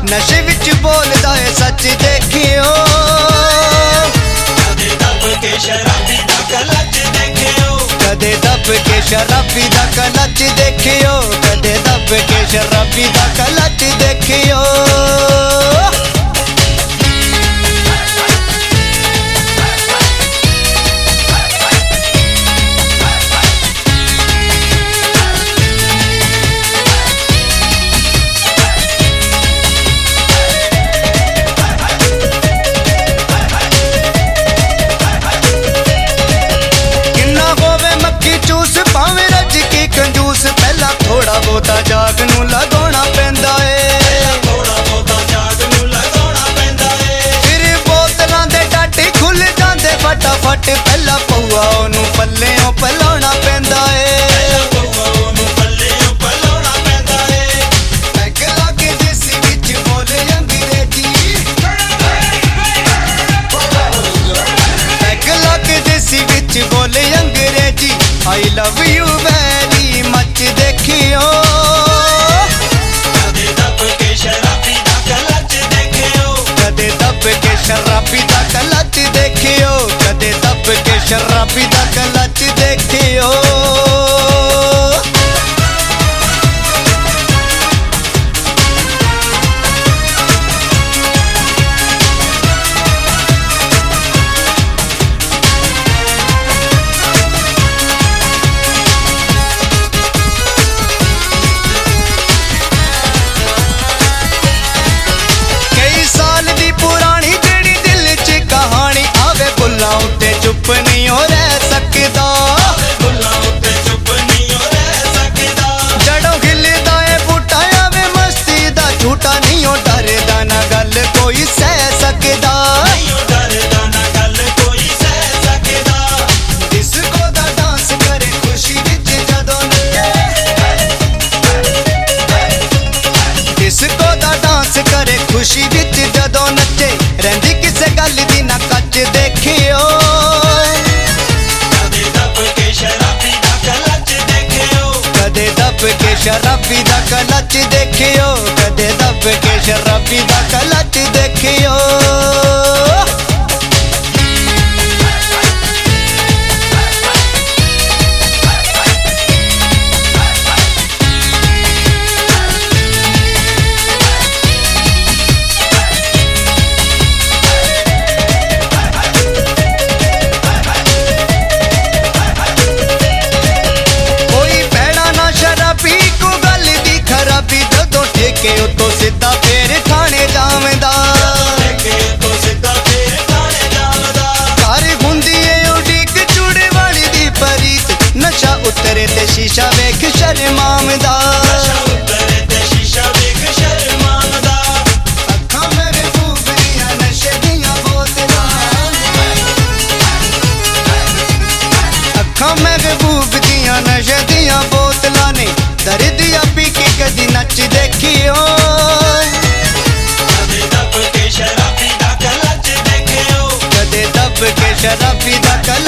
नशे विच बोलदा है सच देखियो। कदे दब के शराबी दा कलच देखियो। कदे दब के शराबी दा कलच देखियो। कदे दब के शराबी दा कलच देखियो। चूस भावे रज की कंजूस पहला थोड़ा बहुता जाग नू लगाना पैंदा है। थोड़ा बहुता जाग नू लगाना पैंदा है। फिर बोतलां दे टाटे खुल जांदे फटाफट पहला पौआ ओनू पल्लेओं पलाउणा पैंदा है। पौआ ओनू पल्लेओं पलाउणा पैंदा है। पैग लागे देसी विच बोले अंग्रेजी। पैग लागे देसी विच बोले अंग्रेजी। I love you very much देखियो। कदे दब के शराबी दा कलच देखियो। कदे दब के शराबी दा कलच देखियो। कदे दब के शराबी दा कलच देखियो। चुप नहीं हो रह सकदा। बुल्ला उत्ते चुप नहीं हो रह सकदा। जड़ों खिलदा है बूटा आवे मस्ती दा झूठा नहीं हो डरदा ना गल कोई सह सकदा। नहीं हो डरदा ना गल कोई सह सकदा। डिस्को दा डांस करे खुशी विच जदों नचे। डिस्को दा डांस करे खुशी विच जदों नचे। रहिंदी किसे गल दी ना कच देखियो। कदे दब के शराबी दा कलच देखियो। कदे दब के शराबी दा कलच देखियो। खराबी जदों ठेके उतो सीधा फेर थाने जावदा। घर हुंदी है उड़ीक चूड़े वाली दी परीत। नशा उतरे ते शीशा वेख शर्मांदा। अखां महबूब दियां नशे दियां बोतलां। अखां महबूब दियां नशे दियां बोतलां ने दर्दिया पी के कदी नच देखियो। कदे दब के शराबी दा कलच देखियो। कदे दब के शराबी दा कलच